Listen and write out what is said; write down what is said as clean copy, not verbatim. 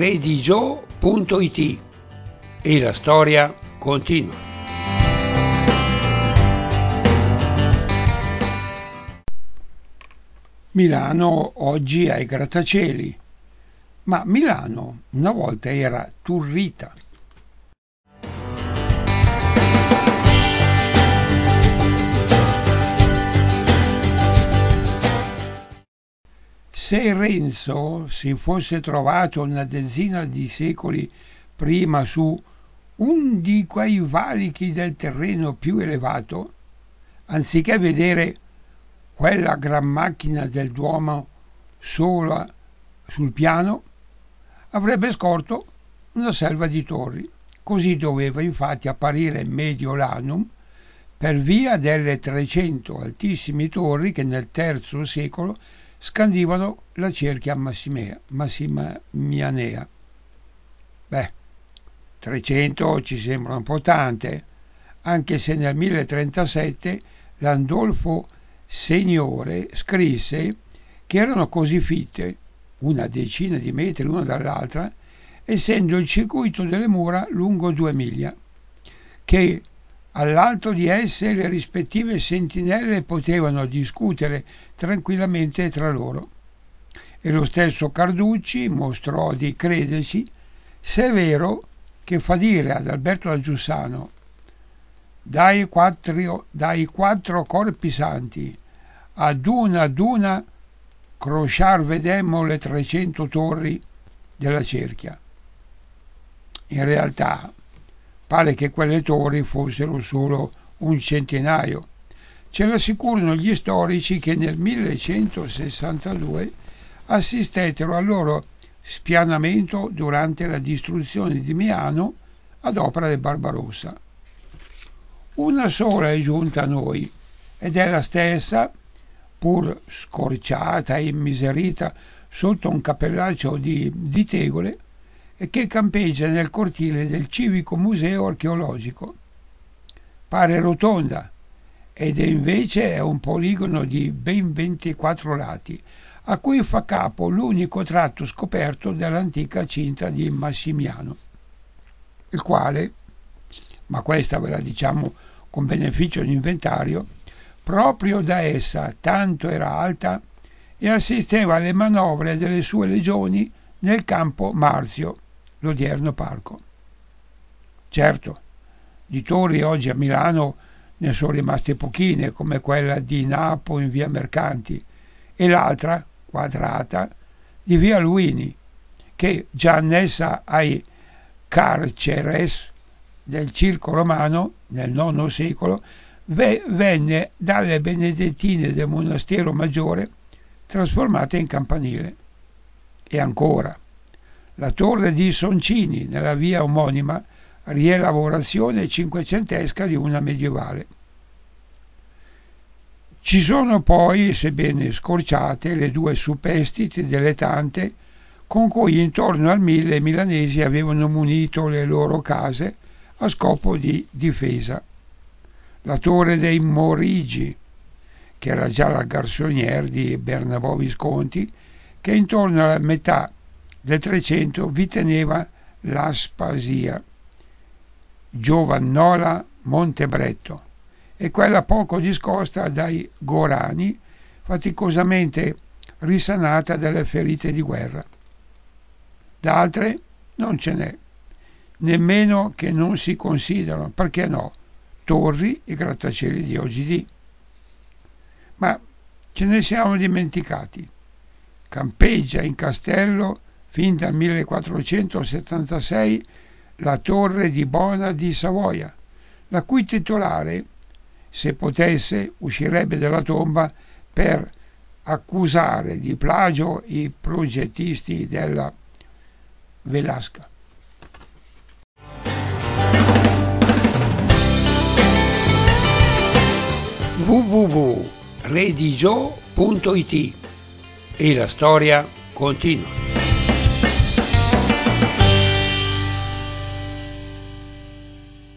redigio.it e la storia continua. Milano oggi ai grattacieli, ma Milano una volta era Turrita. Se Renzo si fosse trovato una dozzina di secoli prima su un di quei valichi del terreno più elevato, anziché vedere quella gran macchina del Duomo sola sul piano, avrebbe scorto una selva di torri. Così doveva infatti apparire Mediolanum per via delle 300 altissime torri che nel III secolo scandivano la cerchia massimianea. 300 ci sembrano un po' tante, anche se nel 1037 Landolfo Signore scrisse che erano così fitte, una decina di metri l'una dall'altra, essendo il circuito delle mura lungo 2 miglia, che all'alto di esse le rispettive sentinelle potevano discutere tranquillamente tra loro. E lo stesso Carducci mostrò di crederci, se è vero che fa dire ad Alberto da Giussano: dai quattro corpi santi ad una crociar vedemmo le 300 torri della cerchia. In realtà pare che quelle torri fossero solo un centinaio. Ce l'assicurano gli storici che nel 1162 assistettero al loro spianamento durante la distruzione di Milano ad opera del Barbarossa. Una sola è giunta a noi ed è la stessa, pur scorciata e immiserita sotto un cappellaccio di tegole, e che campeggia nel cortile del Civico Museo Archeologico. Pare rotonda ed invece è un poligono di ben 24 lati, a cui fa capo l'unico tratto scoperto dell'antica cinta di Massimiano, il quale, ma questa ve la diciamo con beneficio di inventario, proprio da essa tanto era alta e assisteva alle manovre delle sue legioni nel campo Marzio, l'odierno parco. Certo, di torri oggi a Milano ne sono rimaste pochine, come quella di Napo in via Mercanti e l'altra, quadrata, di via Luini, che già annessa ai carceres del Circo Romano nel IX secolo venne dalle benedettine del monastero maggiore trasformata in campanile. E ancora, la torre di Soncini nella via omonima, rielaborazione cinquecentesca di una medievale. Ci sono poi, sebbene scorciate, le due superstiti delle tante con cui intorno al 1000 i milanesi avevano munito le loro case a scopo di difesa. La torre dei Morigi, che era già la garçonnière di Bernabò Visconti, che intorno alla metà del 300 vi teneva l'Aspasia, Giovannola Montebretto, e quella poco discosta dai Gorani, faticosamente risanata dalle ferite di guerra. D'altre non ce n'è, nemmeno che non si considerano, perché no, torri e grattacieli di oggi. Ma ce ne siamo dimenticati. Campeggia in castello fin dal 1476 la torre di Bona di Savoia, la cui titolare, se potesse, uscirebbe dalla tomba per accusare di plagio i progettisti della Velasca. www.redigio.it e la storia continua.